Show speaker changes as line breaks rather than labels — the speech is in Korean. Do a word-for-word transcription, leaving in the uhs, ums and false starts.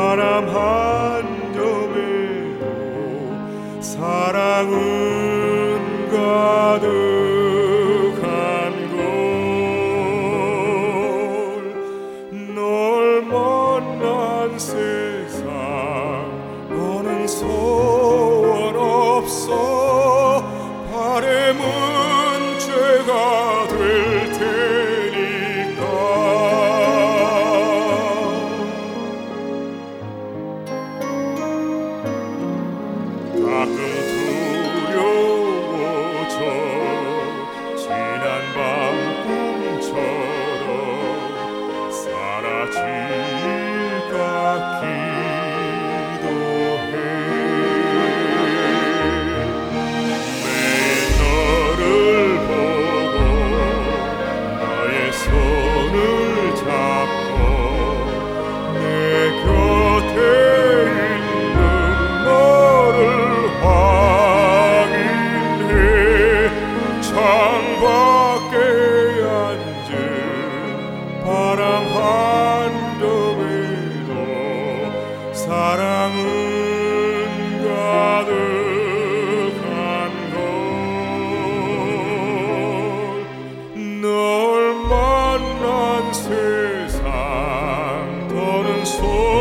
바람 한 점에도 사랑은 가득한 걸. 널 만난 세상 너는 소원 없어. 바램은 죄가 될 테니까. 가끔 두려워져 지난 밤 꿈처럼 사라질까 기도해. 매일 너를 보고 나의 손을 잡고 내 곁에 있는 너를 확인해. 창밖에 앉은 바람 한 점에도 사랑은 가득한 걸. 널 만난 세상 더는 소